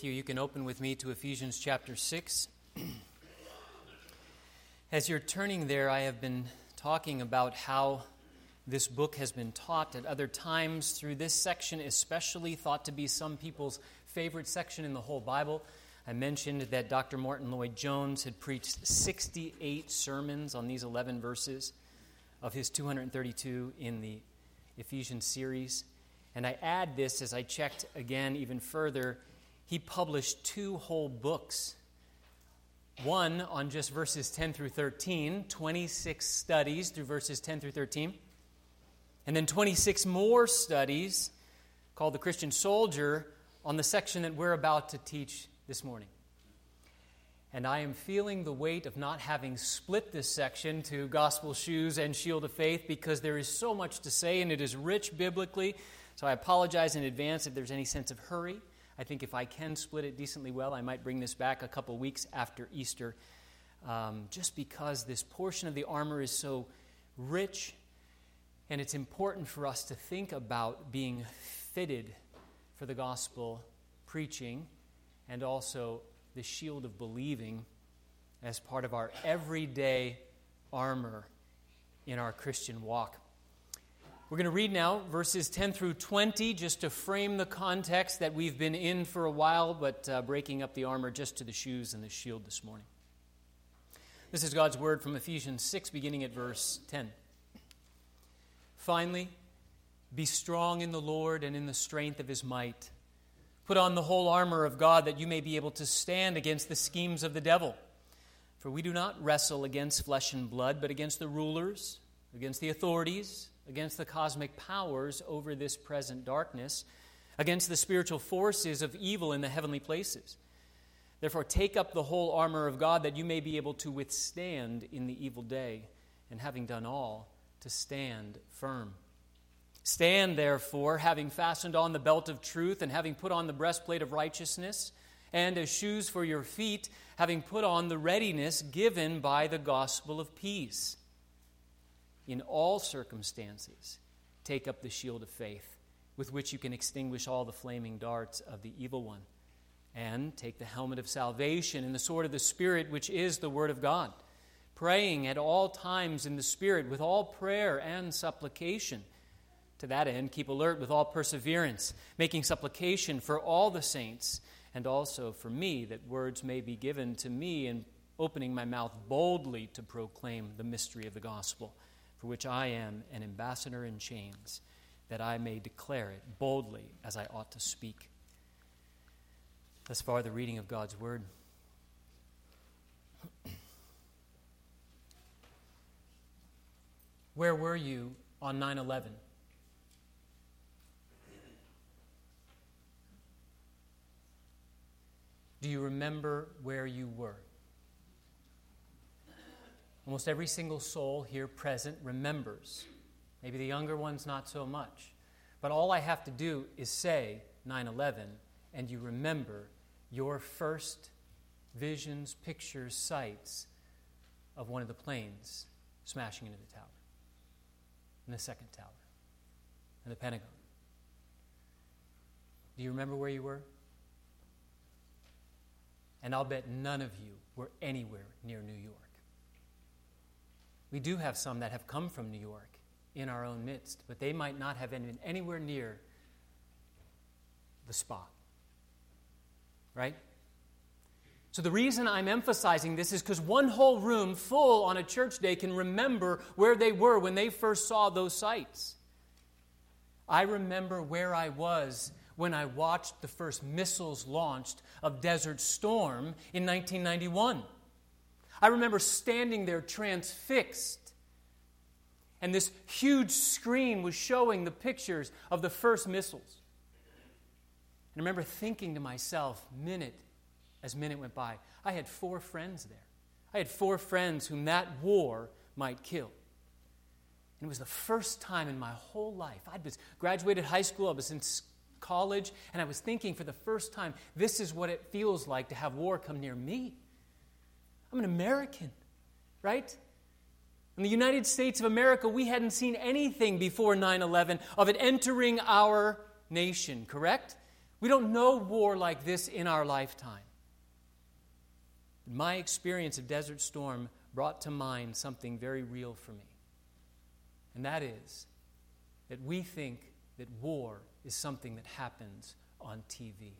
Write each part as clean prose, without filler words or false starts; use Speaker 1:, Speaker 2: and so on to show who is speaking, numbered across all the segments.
Speaker 1: You can open with me to Ephesians chapter 6. As you're turning there, I have been talking about how this book has been taught at other times through this section, especially thought to be some people's favorite section in the whole Bible. I mentioned that Dr. Martin Lloyd-Jones had preached 68 sermons on these 11 verses of his 232 in the Ephesians series. And I add this as I checked again even further. He published 2 whole books. One on just verses 10 through 13, 26 studies through verses 10 through 13. And then 26 more studies called The Christian Soldier on the section that we're about to teach this morning. And I am feeling the weight of not having split this section to Gospel Shoes and Shield of Faith because there is so much to say and it is rich biblically. So I apologize in advance if there's any sense of hurry. I think if I can split it decently well, I might bring this back a couple weeks after Easter, just because this portion of the armor is so rich, and it's important for us to think about being fitted for the gospel preaching and also the shield of believing as part of our everyday armor in our Christian walk. We're going to read now verses 10 through 20 just to frame the context that we've been in for a while, but breaking up the armor just to the shoes and the shield this morning. This is God's word from Ephesians 6, beginning at verse 10. Finally, be strong in the Lord and in the strength of His might. Put on the whole armor of God that you may be able to stand against the schemes of the devil. For we do not wrestle against flesh and blood, but against the rulers, against the authorities, against the cosmic powers over this present darkness, against the spiritual forces of evil in the heavenly places. Therefore, take up the whole armor of God that you may be able to withstand in the evil day, and having done all, to stand firm. Stand, therefore, having fastened on the belt of truth, and having put on the breastplate of righteousness, and as shoes for your feet, having put on the readiness given by the gospel of peace. In all circumstances, take up the shield of faith, with which you can extinguish all the flaming darts of the evil one. And take the helmet of salvation and the sword of the Spirit, which is the Word of God, praying at all times in the Spirit with all prayer and supplication. To that end, keep alert with all perseverance, making supplication for all the saints, and also for me, that words may be given to me in opening my mouth boldly to proclaim the mystery of the gospel, for which I am an ambassador in chains, that I may declare it boldly as I ought to speak. Thus far, the reading of God's word. Where were you on 9/11? Do you remember where you were? Almost every single soul here present remembers. Maybe the younger ones not so much. But all I have to do is say 9/11, and you remember your first visions, pictures, sights of one of the planes smashing into the tower, and the second tower, and the Pentagon. Do you remember where you were? And I'll bet none of you were anywhere near New York. We do have some that have come from New York in our own midst, but they might not have been anywhere near the spot. Right? So the reason I'm emphasizing this is because one whole room full on a church day can remember where they were when they first saw those sights. I remember where I was when I watched the first missiles launched of Desert Storm in 1991. I remember standing there transfixed, and this huge screen was showing the pictures of the first missiles. And I remember thinking to myself, minute as minute went by, I had 4 friends there. I had 4 friends whom that war might kill. And it was the first time in my whole life. I was graduated high school, I was in college, and I was thinking for the first time, this is what it feels like to have war come near me. I'm an American, right? In the United States of America, we hadn't seen anything before 9/11 of it entering our nation, correct? We don't know war like this in our lifetime. My experience of Desert Storm brought to mind something very real for me. And that is that we think that war is something that happens on TV.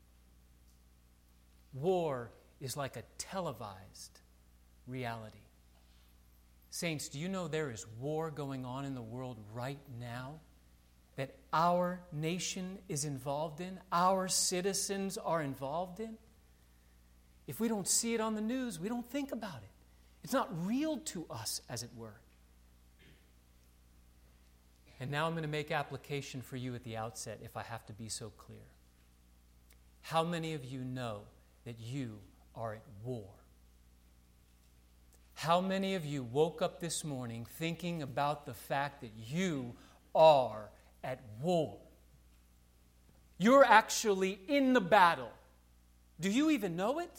Speaker 1: War is like a televised reality. Saints, do you know there is war going on in the world right now that our nation is involved in, our citizens are involved in? If we don't see it on the news, we don't think about it. It's not real to us, as it were. And now I'm going to make application for you at the outset, if I have to be so clear. How many of you know that you are at war? How many of you woke up this morning thinking about the fact that you are at war? You're actually in the battle. Do you even know it?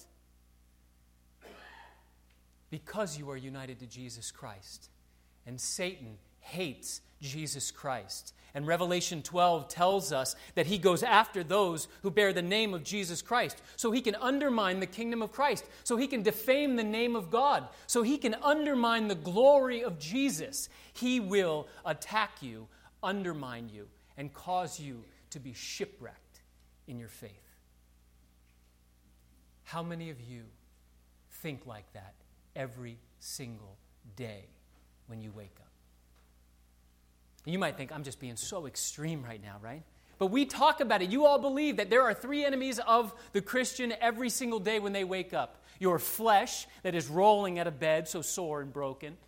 Speaker 1: Because you are united to Jesus Christ. And Satan hates Jesus Christ. And Revelation 12 tells us that he goes after those who bear the name of Jesus Christ, so he can undermine the kingdom of Christ, so he can defame the name of God, so he can undermine the glory of Jesus. He will attack you, undermine you, and cause you to be shipwrecked in your faith. How many of you think like that every single day when you wake up? You might think, I'm just being so extreme right now, right? But we talk about it. You all believe that there are three enemies of the Christian every single day when they wake up. Your flesh that is rolling out of bed, so sore and broken.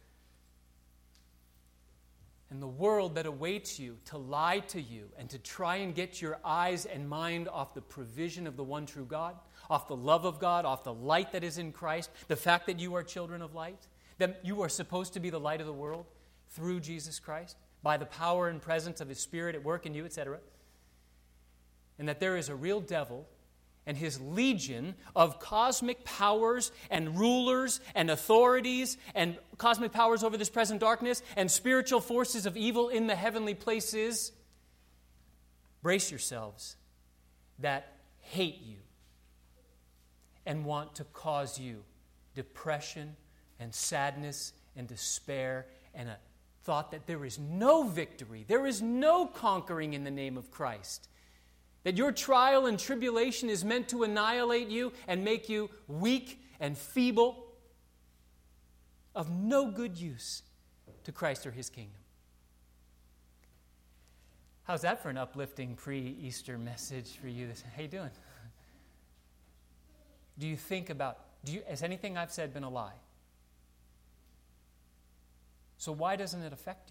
Speaker 1: And the world that awaits you to lie to you and to try and get your eyes and mind off the provision of the one true God, off the love of God, off the light that is in Christ, the fact that you are children of light, that you are supposed to be the light of the world through Jesus Christ, by the power and presence of His Spirit at work in you, etc. And that there is a real devil and his legion of cosmic powers and rulers and authorities and cosmic powers over this present darkness and spiritual forces of evil in the heavenly places. Brace yourselves, that hate you and want to cause you depression and sadness and despair and a thought that there is no victory, there is no conquering in the name of Christ. That your trial and tribulation is meant to annihilate you and make you weak and feeble, of no good use to Christ or His kingdom. How's that for an uplifting pre-Easter message for you? How you doing? Do you think about, has anything I've said been a lie? So why doesn't it affect you?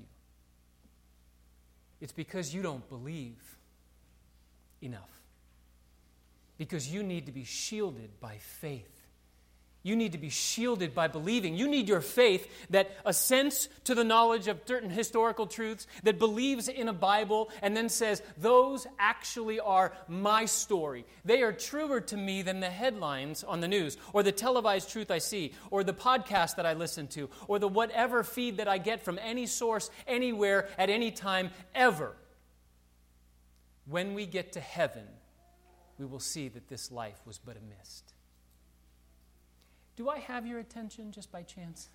Speaker 1: It's because you don't believe enough. Because you need to be shielded by faith. You need to be shielded by believing. You need your faith that assents to the knowledge of certain historical truths, that believes in a Bible, and then says, those actually are my story. They are truer to me than the headlines on the news, or the televised truth I see, or the podcast that I listen to, or the whatever feed that I get from any source, anywhere, at any time, ever. When we get to heaven, we will see that this life was but a mist. Do I have your attention just by chance?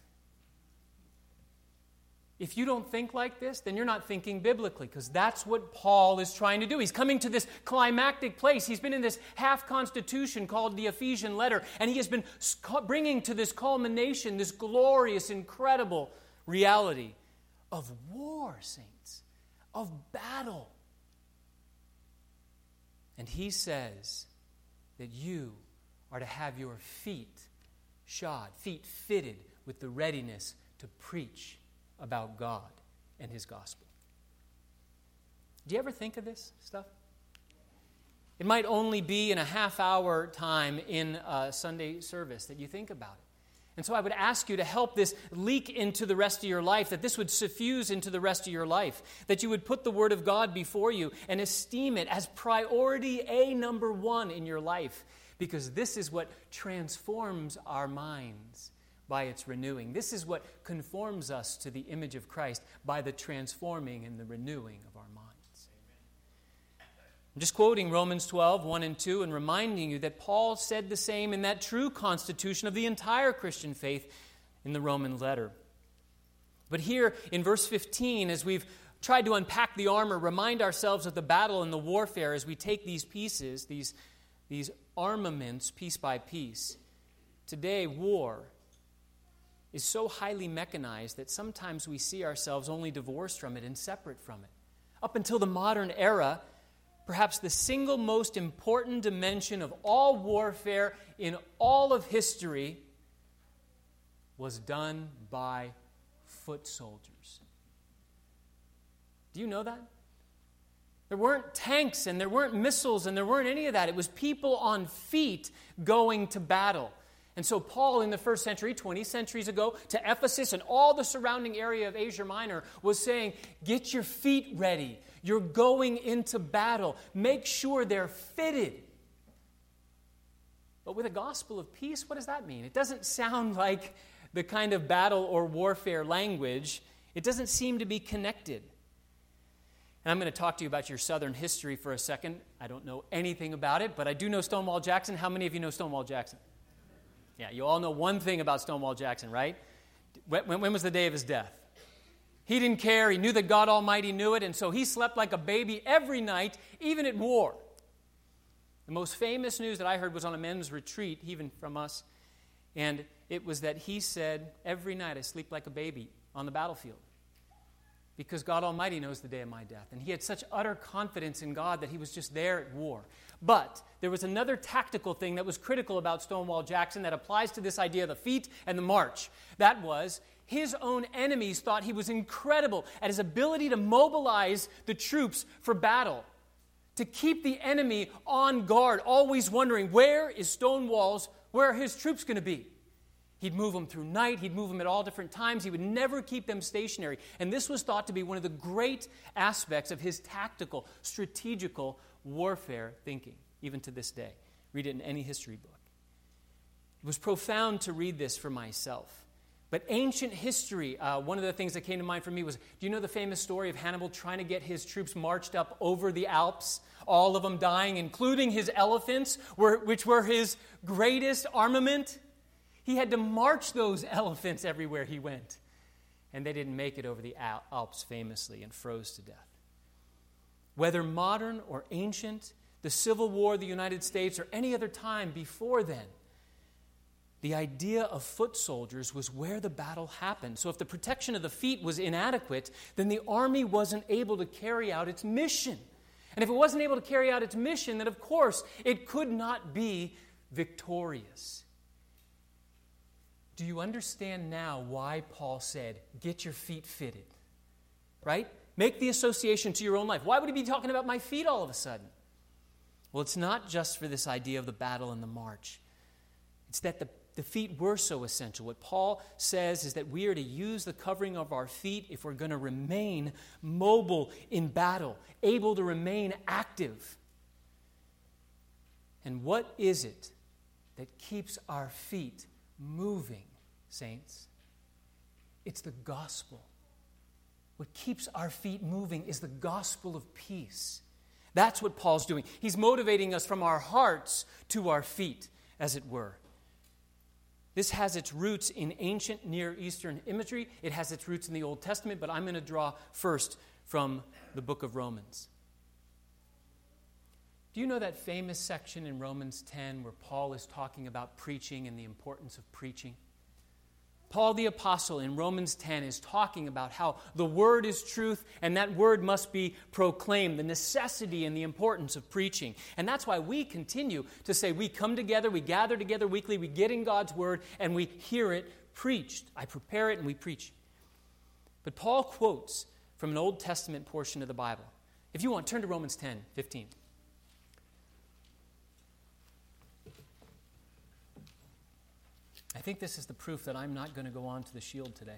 Speaker 1: If you don't think like this, then you're not thinking biblically, because that's what Paul is trying to do. He's coming to this climactic place. He's been in this half-constitution called the Ephesian letter, and he has been bringing to this culmination this glorious, incredible reality of war, saints, of battle. And he says that you are to have your feet shod, feet fitted with the readiness to preach about God and His gospel. Do you ever think of this stuff? It might only be in a half-hour time in a Sunday service that you think about it. And so I would ask you to help this leak into the rest of your life, that this would suffuse into the rest of your life, that you would put the Word of God before you and esteem it as priority number one in your life, because this is what transforms our minds by its renewing. This is what conforms us to the image of Christ by the transforming and the renewing of our minds. I'm just quoting Romans 12, 1 and 2, and reminding you that Paul said the same in that true constitution of the entire Christian faith in the Roman letter. But here in verse 15, as we've tried to unpack the armor, remind ourselves of the battle and the warfare as we take these pieces, these armaments, piece by piece. Today, war is so highly mechanized that sometimes we see ourselves only divorced from it and separate from it. Up until the modern era, perhaps the single most important dimension of all warfare in all of history was done by foot soldiers. Do you know that? There weren't tanks and there weren't missiles and there weren't any of that. It was people on feet going to battle. And so Paul in the first century, 20 centuries ago, to Ephesus and all the surrounding area of Asia Minor was saying, get your feet ready. You're going into battle. Make sure they're fitted. But with a gospel of peace, what does that mean? It doesn't sound like the kind of battle or warfare language. It doesn't seem to be connected. And I'm going to talk to you about your Southern history for a second. I don't know anything about it, but I do know Stonewall Jackson. How many of you know Stonewall Jackson? Yeah, you all know one thing about Stonewall Jackson, right? When was the day of his death? He didn't care. He knew that God Almighty knew it, and so he slept like a baby every night, even at war. The most famous news that I heard was on a men's retreat, even from us, and it was that he said, every night I sleep like a baby on the battlefield because God Almighty knows the day of my death. And he had such utter confidence in God that he was just there at war. But there was another tactical thing that was critical about Stonewall Jackson that applies to this idea of the feet and the march. That was his own enemies thought he was incredible at his ability to mobilize the troops for battle, to keep the enemy on guard, always wondering, where are his troops going to be? He'd move them through night. He'd move them at all different times. He would never keep them stationary. And this was thought to be one of the great aspects of his tactical, strategical warfare thinking, even to this day. Read it in any history book. It was profound to read this for myself. But ancient history, one of the things that came to mind for me was, do you know the famous story of Hannibal trying to get his troops marched up over the Alps, all of them dying, including his elephants, which were his greatest armament? He had to march those elephants everywhere he went. And they didn't make it over the Alps famously and froze to death. Whether modern or ancient, the Civil War of the United States, or any other time before then, the idea of foot soldiers was where the battle happened. So if the protection of the feet was inadequate, then the army wasn't able to carry out its mission. And if it wasn't able to carry out its mission, then of course it could not be victorious. Do you understand now why Paul said, get your feet fitted? Right? Make the association to your own life. Why would he be talking about my feet all of a sudden? Well, it's not just for this idea of the battle and the march. It's that the feet were so essential. What Paul says is that we are to use the covering of our feet if we're going to remain mobile in battle, able to remain active. And what is it that keeps our feet moving, saints? It's the gospel. What keeps our feet moving is the gospel of peace. That's what Paul's doing. He's motivating us from our hearts to our feet, as it were. This has its roots in ancient Near Eastern imagery. It has its roots in the Old Testament, but I'm going to draw first from the book of Romans. Do you know that famous section in Romans 10 where Paul is talking about preaching and the importance of preaching? Paul the Apostle in Romans 10 is talking about how the word is truth and that word must be proclaimed, the necessity and the importance of preaching. And that's why we continue to say we come together, we gather together weekly, we get in God's word, and we hear it preached. I prepare it and we preach. But Paul quotes from an Old Testament portion of the Bible. If you want, turn to Romans 10:15. I think this is the proof that I'm not going to go on to the shield today.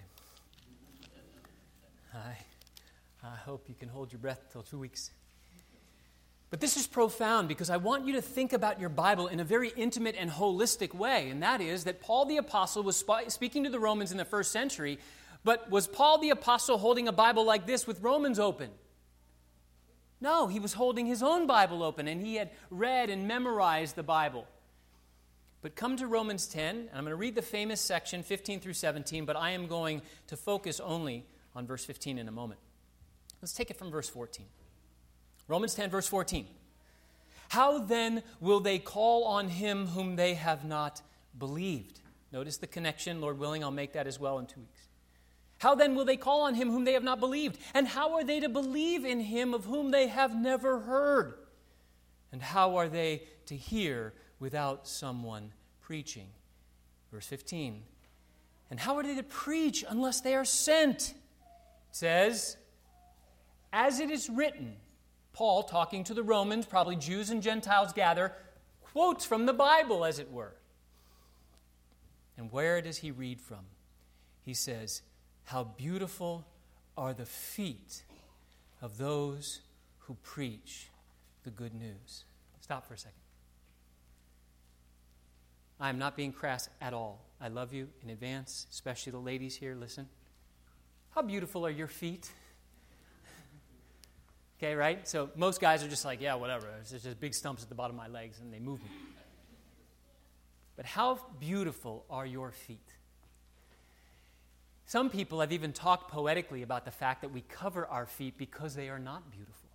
Speaker 1: I hope you can hold your breath till 2 weeks. But this is profound because I want you to think about your Bible in a very intimate and holistic way, and that is that Paul the Apostle was speaking to the Romans in the first century, but was Paul the Apostle holding a Bible like this with Romans open? No, he was holding his own Bible open, and he had read and memorized the Bible. But come to Romans 10, and I'm going to read the famous section, 15 through 17, but I am going to focus only on verse 15 in a moment. Let's take it from verse 14. Romans 10, verse 14. How then will they call on him whom they have not believed? Notice the connection. Lord willing, I'll make that as well in 2 weeks. How then will they call on him whom they have not believed? And how are they to believe in him of whom they have never heard? And how are they to hear without someone preaching? Verse 15. And how are they to preach unless they are sent? It says, as it is written, Paul, talking to the Romans, probably Jews and Gentiles gather, quotes from the Bible, as it were. And where does he read from? He says, how beautiful are the feet of those who preach the good news. Stop for a second. I am not being crass at all. I love you in advance, especially the ladies here. Listen. How beautiful are your feet? Okay, right? So most guys are just like, yeah, whatever. There's just big stumps at the bottom of my legs and they move me. But how beautiful are your feet? Some people have even talked poetically about the fact that we cover our feet because they are not beautiful.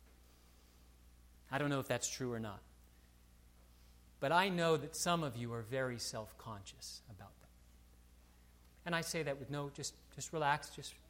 Speaker 1: I don't know if that's true or not. But I know that some of you are very self-conscious about that. And I say that with just relax,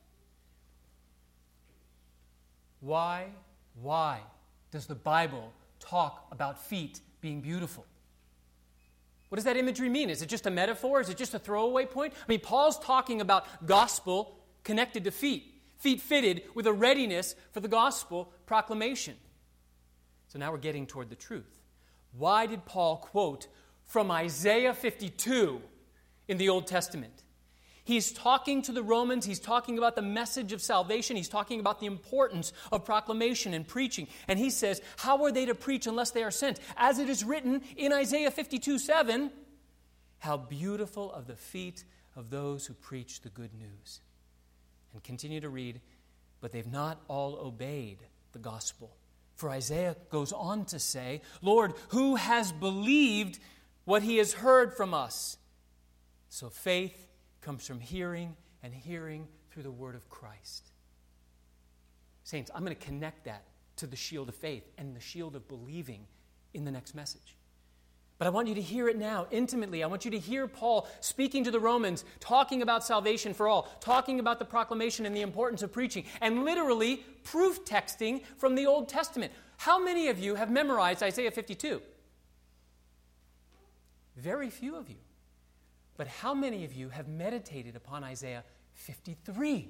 Speaker 1: Why does the Bible talk about feet being beautiful? What does that imagery mean? Is it just a metaphor? Is it just a throwaway point? I mean, Paul's talking about gospel connected to feet fitted with a readiness for the gospel proclamation. So now we're getting toward the truth. Why did Paul quote from Isaiah 52 in the Old Testament? He's talking to the Romans. He's talking about the message of salvation. He's talking about the importance of proclamation and preaching. And he says, how are they to preach unless they are sent? As it is written in Isaiah 52:7, how beautiful are the feet of those who preach the good news. And continue to read, but they've not all obeyed the gospel. For Isaiah goes on to say, Lord, who has believed what he has heard from us? So faith comes from hearing, and hearing through the word of Christ. Saints, I'm going to connect that to the shield of faith and the shield of believing in the next message. But I want you to hear it now intimately. I want you to hear Paul speaking to the Romans, talking about salvation for all, talking about the proclamation and the importance of preaching, and literally proof texting from the Old Testament. How many of you have memorized Isaiah 52? Very few of you. But how many of you have meditated upon Isaiah 53?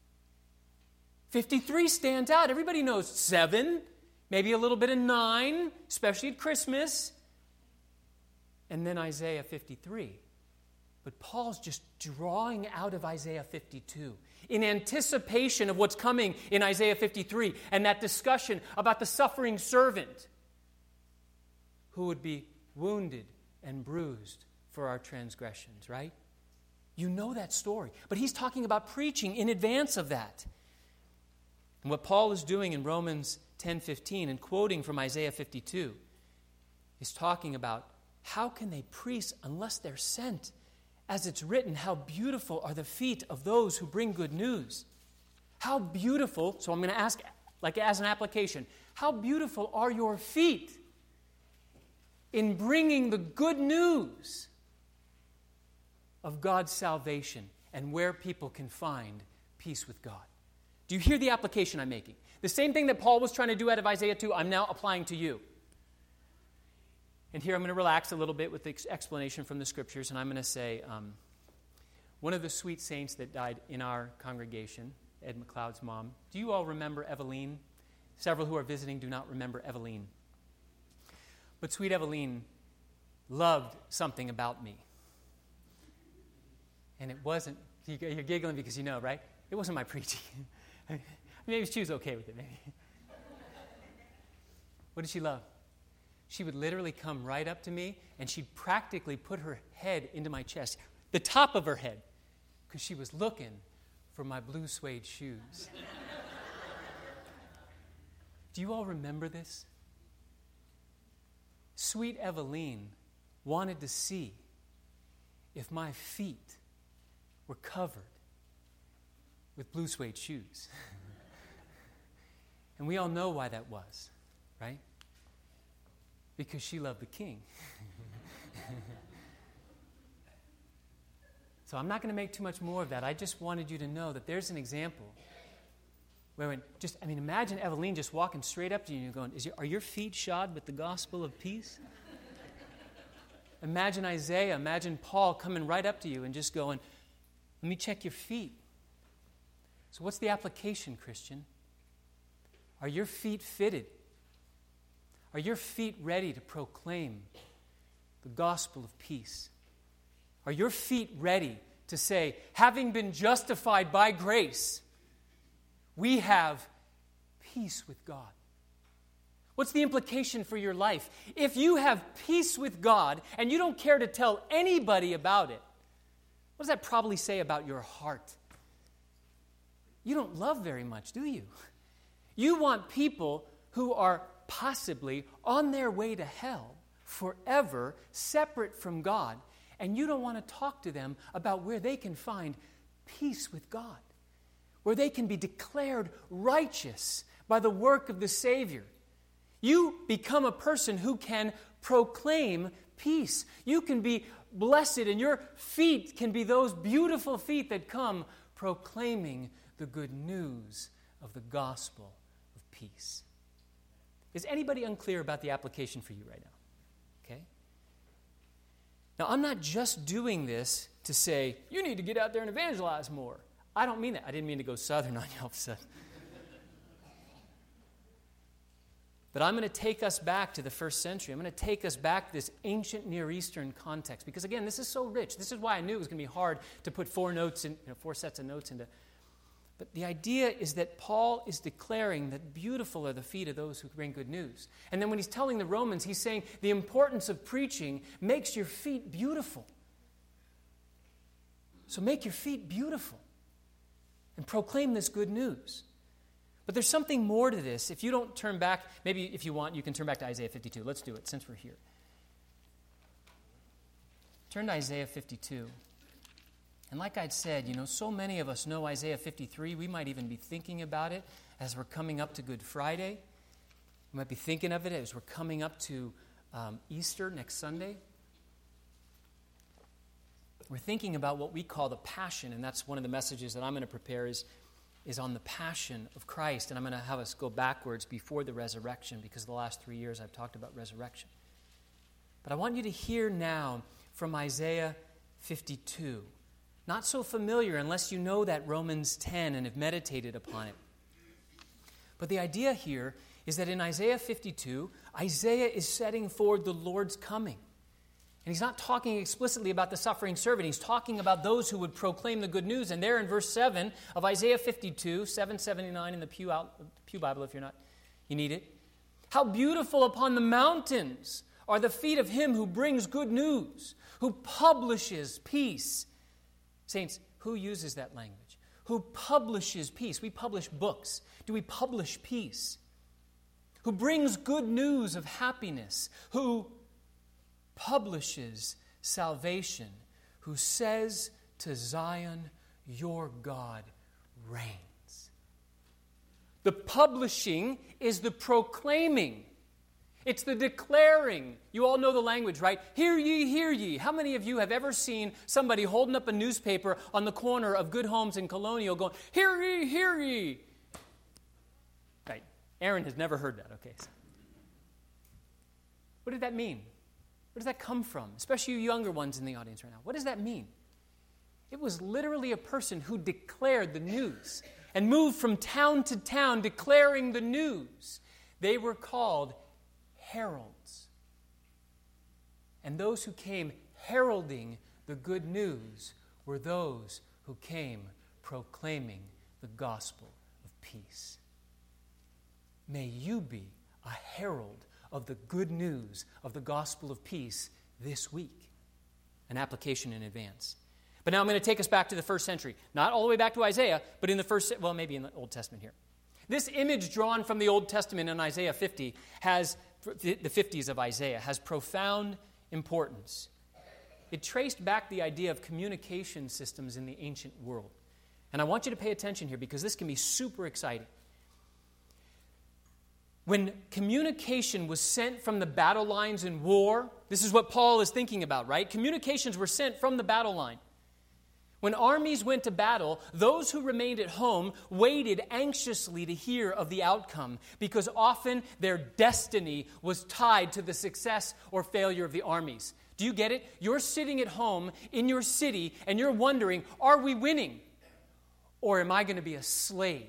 Speaker 1: 53 stands out. Everybody knows 7, maybe a little bit of 9, especially at Christmas. And then Isaiah 53. But Paul's just drawing out of Isaiah 52 in anticipation of what's coming in Isaiah 53 and that discussion about the suffering servant who would be wounded and bruised for our transgressions, right? You know that story. But he's talking about preaching in advance of that. And what Paul is doing in Romans 10:15 and quoting from Isaiah 52 is talking about how can they preach unless they're sent? As it's written, how beautiful are the feet of those who bring good news. How beautiful, so I'm going to ask, like as an application, how beautiful are your feet in bringing the good news of God's salvation and where people can find peace with God? Do you hear the application I'm making? The same thing that Paul was trying to do out of Isaiah 2, I'm now applying to you. And here I'm going to relax a little bit with the explanation from the Scriptures, and I'm going to say, one of the sweet saints that died in our congregation, Ed McLeod's mom. Do you all remember Eveline? Several who are visiting do not remember Eveline. But sweet Eveline loved something about me. And it wasn't, you're giggling because you know, right? It wasn't my preaching. Maybe she was okay with it, maybe. What did she love? She would literally come right up to me and she'd practically put her head into my chest, the top of her head, because she was looking for my blue suede shoes. Do you all remember this? Sweet Eveline wanted to see if my feet were covered with blue suede shoes. And we all know why that was, right? Because she loved the king. So I'm not going to make too much more of that. I just wanted you to know that there's an example where imagine Eveline just walking straight up to you and you're going, are your feet shod with the gospel of peace? Imagine Isaiah, imagine Paul coming right up to you and just going, let me check your feet. So what's the application, Christian? Are your feet fitted? Are your feet ready to proclaim the gospel of peace? Are your feet ready to say, having been justified by grace, we have peace with God? What's the implication for your life? If you have peace with God and you don't care to tell anybody about it, what does that probably say about your heart? You don't love very much, do you? You want people who are possibly on their way to hell forever, separate from God, and you don't want to talk to them about where they can find peace with God, where they can be declared righteous by the work of the Savior. You become a person who can proclaim peace. You can be blessed, and your feet can be those beautiful feet that come proclaiming the good news of the gospel of peace. Is anybody unclear about the application for you right now? Okay? Now, I'm not just doing this to say, you need to get out there and evangelize more. I don't mean that. I didn't mean to go southern on you all of a sudden. But I'm going to take us back to the first century. I'm going to take us back to this ancient Near Eastern context. Because again, this is so rich. This is why I knew it was going to be hard to put four sets of notes into. But the idea is that Paul is declaring that beautiful are the feet of those who bring good news. And then when he's telling the Romans, he's saying the importance of preaching makes your feet beautiful. So make your feet beautiful and proclaim this good news. But there's something more to this. If you don't turn back, maybe if you want, you can turn back to Isaiah 52. Let's do it since we're here. Turn to Isaiah 52. And like I'd said, so many of us know Isaiah 53. We might even be thinking about it as we're coming up to Good Friday. We might be thinking of it as we're coming up to Easter next Sunday. We're thinking about what we call the Passion, and that's one of the messages that I'm going to prepare is on the Passion of Christ. And I'm going to have us go backwards before the resurrection, because the last 3 years I've talked about resurrection. But I want you to hear now from Isaiah 52. Not so familiar unless you know that Romans 10 and have meditated upon it. But the idea here is that in Isaiah 52, Isaiah is setting forward the Lord's coming. And he's not talking explicitly about the suffering servant. He's talking about those who would proclaim the good news. And there in verse 7 of Isaiah 52, 779 in the Pew Bible, if you need it. How beautiful upon the mountains are the feet of him who brings good news, who publishes peace. Saints, who uses that language? Who publishes peace? We publish books. Do we publish peace? Who brings good news of happiness? Who publishes salvation? Who says to Zion, your God reigns. The publishing is the proclaiming. It's the declaring. You all know the language, right? Hear ye, hear ye. How many of you have ever seen somebody holding up a newspaper on the corner of Good Homes and Colonial going, hear ye, hear ye? Right. Aaron has never heard that. Okay. What did that mean? Where does that come from? Especially you younger ones in the audience right now. What does that mean? It was literally a person who declared the news and moved from town to town declaring the news. They were called heralds. And those who came heralding the good news were those who came proclaiming the gospel of peace. May you be a herald of the good news of the gospel of peace this week. An application in advance. But now I'm going to take us back to the first century. Not all the way back to Isaiah, but in the maybe in the Old Testament here. This image drawn from the Old Testament in Isaiah 50 has, the 50s of Isaiah, has profound importance. It traced back the idea of communication systems in the ancient world. And I want you to pay attention here because this can be super exciting. When communication was sent from the battle lines in war, this is what Paul is thinking about, right? Communications were sent from the battle line. When armies went to battle, those who remained at home waited anxiously to hear of the outcome because often their destiny was tied to the success or failure of the armies. Do you get it? You're sitting at home in your city and you're wondering, are we winning? Or am I going to be a slave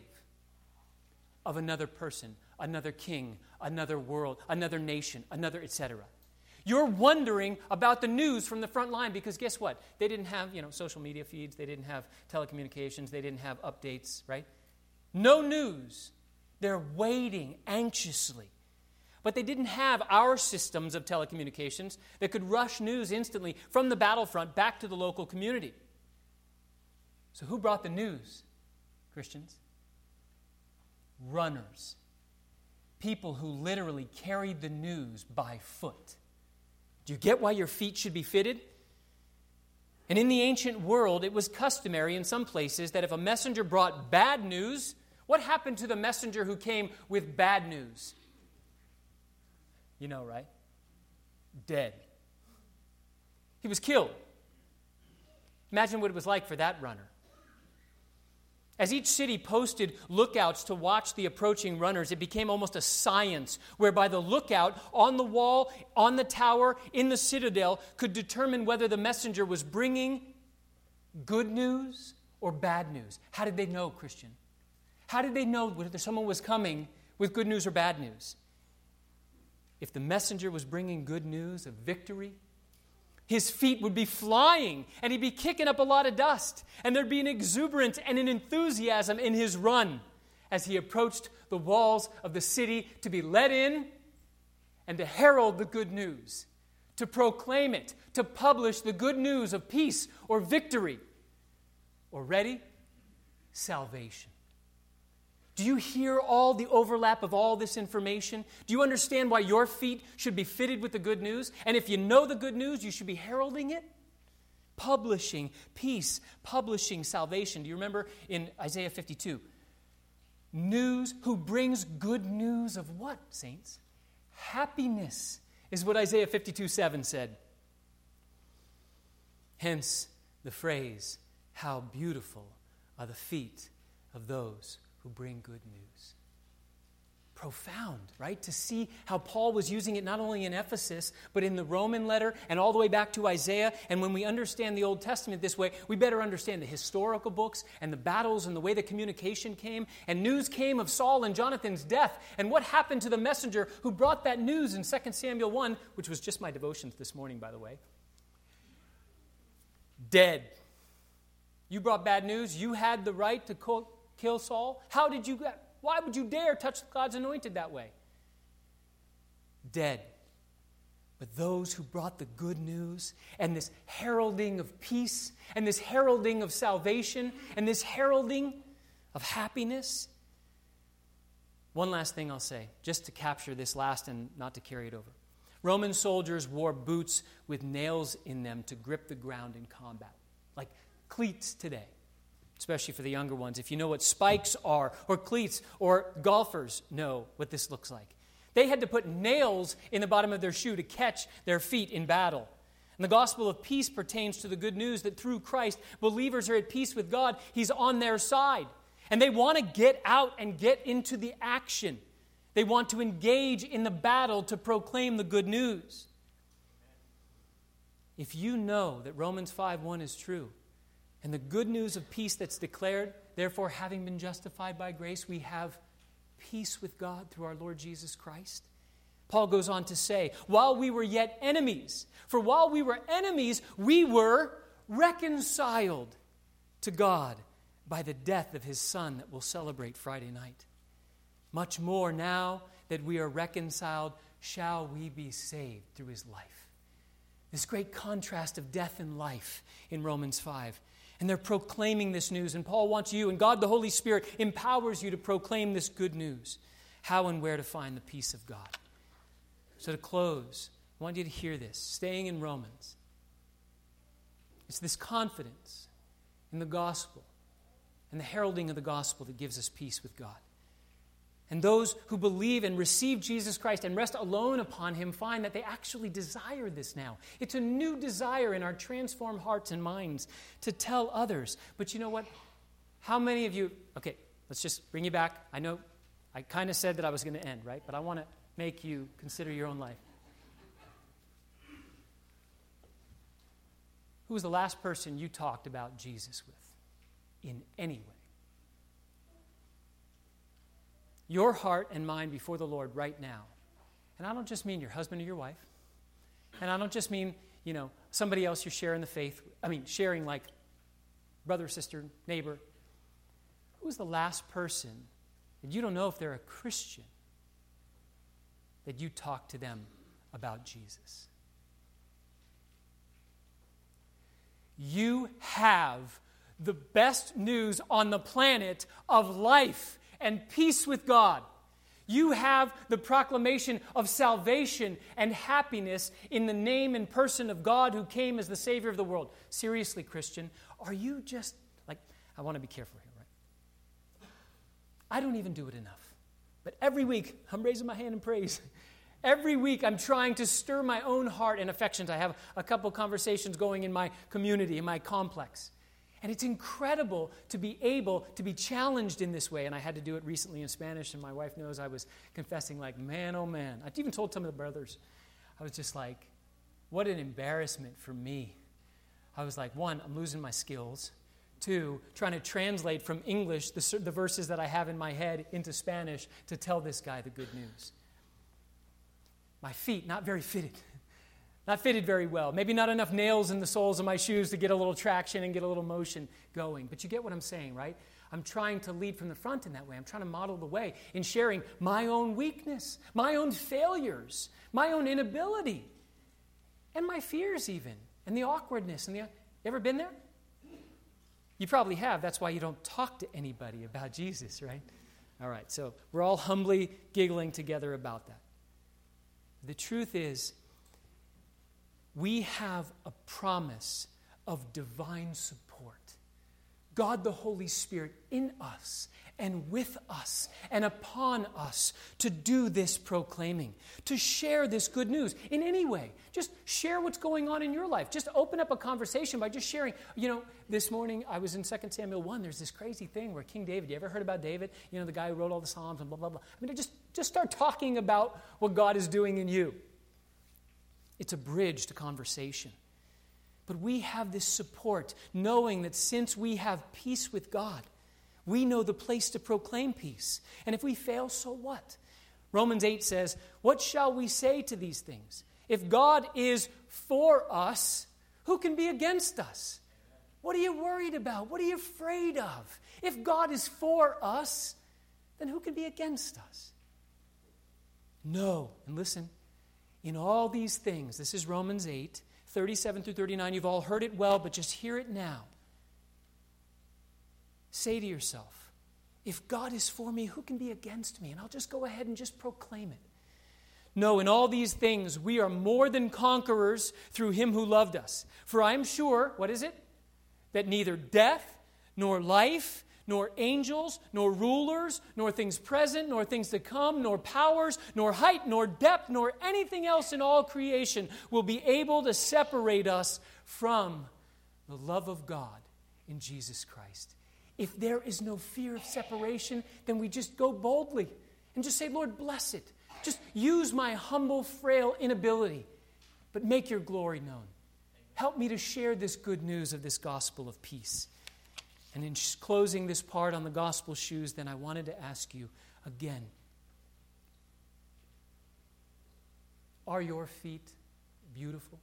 Speaker 1: of another person, another king, another world, another nation, another etc.? You're wondering about the news from the front line because guess what? They didn't have, social media feeds. They didn't have telecommunications. They didn't have updates, right? No news. They're waiting anxiously. But they didn't have our systems of telecommunications that could rush news instantly from the battlefront back to the local community. So who brought the news, Christians? Runners. People who literally carried the news by foot. Do you get why your feet should be fitted? And in the ancient world, it was customary in some places that if a messenger brought bad news, what happened to the messenger who came with bad news? You know, right? Dead. He was killed. Imagine what it was like for that runner. As each city posted lookouts to watch the approaching runners, it became almost a science whereby the lookout on the wall, on the tower, in the citadel could determine whether the messenger was bringing good news or bad news. How did they know, Christian? How did they know whether someone was coming with good news or bad news? If the messenger was bringing good news of victory, his feet would be flying, and he'd be kicking up a lot of dust, and there'd be an exuberance and an enthusiasm in his run as he approached the walls of the city to be let in and to herald the good news, to proclaim it, to publish the good news of peace or victory, or ready, salvation. Do you hear all the overlap of all this information? Do you understand why your feet should be fitted with the good news? And if you know the good news, you should be heralding it? Publishing peace, publishing salvation. Do you remember in Isaiah 52? News, who brings good news of what, saints? Happiness is what Isaiah 52:7 said. Hence the phrase, how beautiful are the feet of those who bring good news. Profound, right? To see how Paul was using it not only in Ephesus, but in the Roman letter and all the way back to Isaiah. And when we understand the Old Testament this way, we better understand the historical books and the battles and the way the communication came. And news came of Saul and Jonathan's death. And what happened to the messenger who brought that news in 2 Samuel 1, which was just my devotions this morning, by the way. Dead. You brought bad news. You had the right to kill Saul? Why would you dare touch God's anointed that way? Dead. But those who brought the good news and this heralding of peace and this heralding of salvation and this heralding of happiness. One last thing I'll say, just to capture this last and not to carry it over. Roman soldiers wore boots with nails in them to grip the ground in combat, like cleats today. Especially for the younger ones. If you know what spikes are, or cleats, or golfers know what this looks like. They had to put nails in the bottom of their shoe to catch their feet in battle. And the gospel of peace pertains to the good news that through Christ, believers are at peace with God. He's on their side. And they want to get out and get into the action. They want to engage in the battle to proclaim the good news. If you know that Romans 5:1 is true, and the good news of peace that's declared, therefore, having been justified by grace, we have peace with God through our Lord Jesus Christ. Paul goes on to say, while we were yet enemies, for while we were enemies, we were reconciled to God by the death of his Son that we'll celebrate Friday night. Much more now that we are reconciled, shall we be saved through his life. This great contrast of death and life in Romans 5. And they're proclaiming this news. And Paul wants you, and God the Holy Spirit empowers you to proclaim this good news. How and where to find the peace of God. So to close, I want you to hear this. Staying in Romans. It's this confidence in the gospel and the heralding of the gospel that gives us peace with God. And those who believe and receive Jesus Christ and rest alone upon Him find that they actually desire this now. It's a new desire in our transformed hearts and minds to tell others. But you know what? How many of you... Okay, let's just bring you back. I know I kind of said that I was going to end, right? But I want to make you consider your own life. Who was the last person you talked about Jesus with in any way? Your heart and mind before the Lord right now. And I don't just mean your husband or your wife. And I don't just mean, somebody else you're sharing the faith. Sharing like brother, sister, neighbor. Who was the last person that you don't know if they're a Christian that you talked to them about Jesus? You have the best news on the planet of life and peace with God. You have the proclamation of salvation and happiness in the name and person of God who came as the Savior of the world. Seriously, Christian, are you just I want to be careful here, right? I don't even do it enough. But every week, I'm raising my hand in praise. Every week, I'm trying to stir my own heart and affections. I have a couple conversations going in my community, in my complex. And it's incredible to be able to be challenged in this way. And I had to do it recently in Spanish, and my wife knows I was confessing man, oh man. I even told some of the brothers. I was just like, what an embarrassment for me. I was like, 1, I'm losing my skills. 2, trying to translate from English the verses that I have in my head into Spanish to tell this guy the good news. My feet, not very fitted. Not fitted very well. Maybe not enough nails in the soles of my shoes to get a little traction and get a little motion going. But you get what I'm saying, right? I'm trying to lead from the front in that way. I'm trying to model the way in sharing my own weakness, my own failures, my own inability, and my fears even, and the awkwardness. You ever been there? You probably have. That's why you don't talk to anybody about Jesus, right? All right, so we're all humbly giggling together about that. The truth is, we have a promise of divine support. God the Holy Spirit in us and with us and upon us to do this proclaiming, to share this good news in any way. Just share what's going on in your life. Just open up a conversation by just sharing. This morning I was in 2 Samuel 1. There's this crazy thing where King David, you ever heard about David? The guy who wrote all the Psalms and blah, blah, blah. Just start talking about what God is doing in you. It's a bridge to conversation. But we have this support, knowing that since we have peace with God, we know the place to proclaim peace. And if we fail, so what? Romans 8 says, what shall we say to these things? If God is for us, who can be against us? What are you worried about? What are you afraid of? If God is for us, then who can be against us? No. And listen, in all these things, this is Romans 8, 37 through 39. You've all heard it well, but just hear it now. Say to yourself, if God is for me, who can be against me? And I'll just go ahead and just proclaim it. No, in all these things, we are more than conquerors through Him who loved us. For I am sure, what is it? That neither death, nor life, nor angels, nor rulers, nor things present, nor things to come, nor powers, nor height, nor depth, nor anything else in all creation will be able to separate us from the love of God in Jesus Christ. If there is no fear of separation, then we just go boldly and just say, Lord, bless it. Just use my humble, frail inability, but make your glory known. Help me to share this good news of this gospel of peace. And in closing this part on the gospel shoes, then I wanted to ask you again, are your feet beautiful?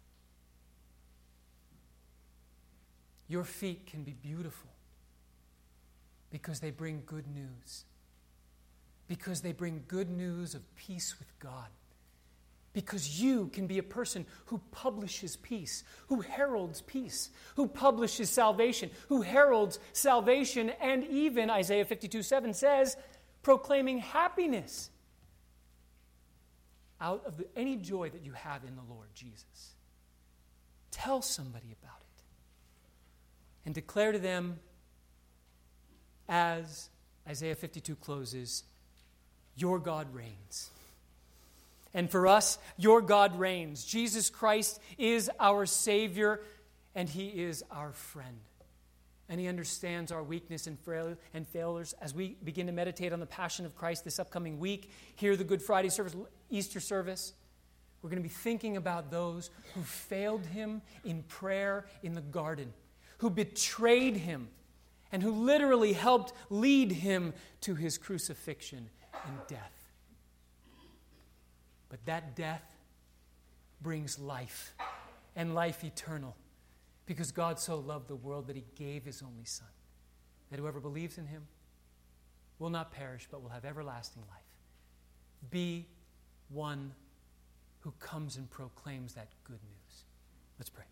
Speaker 1: Your feet can be beautiful because they bring good news. Because they bring good news of peace with God. Because you can be a person who publishes peace, who heralds peace, who publishes salvation, who heralds salvation, and even, Isaiah 52:7 says, proclaiming happiness out of any joy that you have in the Lord Jesus. Tell somebody about it. And declare to them, as Isaiah 52 closes, your God reigns. And for us, your God reigns. Jesus Christ is our Savior, and He is our friend. And He understands our weakness and failures. As we begin to meditate on the Passion of Christ this upcoming week, hear the Good Friday service, Easter service, we're going to be thinking about those who failed Him in prayer in the garden, who betrayed Him, and who literally helped lead Him to His crucifixion and death. But that death brings life, and life eternal, because God so loved the world that He gave His only Son, that whoever believes in Him will not perish but will have everlasting life. Be one who comes and proclaims that good news. Let's pray.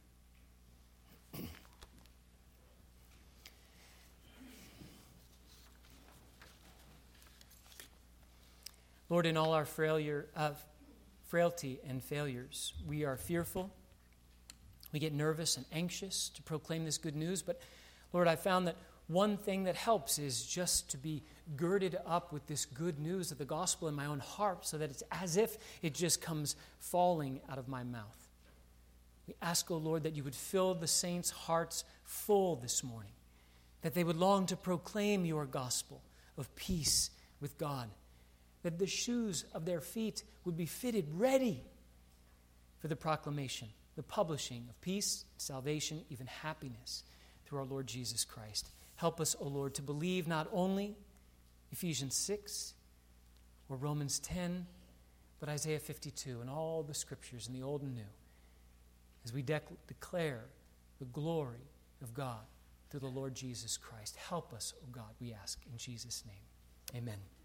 Speaker 1: Lord, in all our frailty and failures, we are fearful. We get nervous and anxious to proclaim this good news. But, Lord, I found that one thing that helps is just to be girded up with this good news of the gospel in my own heart, so that it's as if it just comes falling out of my mouth. We ask, O Lord, that you would fill the saints' hearts full this morning, that they would long to proclaim your gospel of peace with God, that the shoes of their feet would be fitted ready for the proclamation, the publishing of peace, salvation, even happiness through our Lord Jesus Christ. Help us, O Lord, to believe not only Ephesians 6 or Romans 10, but Isaiah 52 and all the scriptures in the Old and New, as we declare the glory of God through the Lord Jesus Christ. Help us, O God, we ask in Jesus' name. Amen.